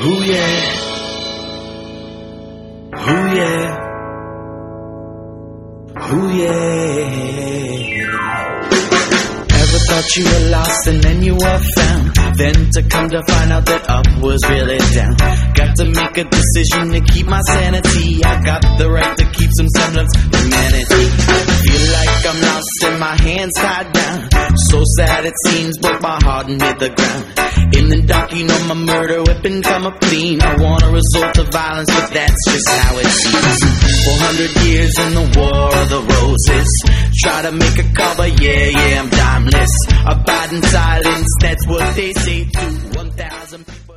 Ooh yeah, ooh yeah, ooh yeah. Ever thought you were lost and then you were found? Then to come to find out that up was really down. Got to make a decision to keep my sanity. I got the right to keep some semblance of humanity. Feel like I'm lost and my hands tied down. So sad it seems, broke my heart and hit the ground. In the dark, you know my murder weapon come up clean. I want a result of violence, but that's just how it seems. 400 years in the War of the Roses. Try to make a cover, yeah, I'm timeless. Abide in silence, that's what they say to 1,000 people.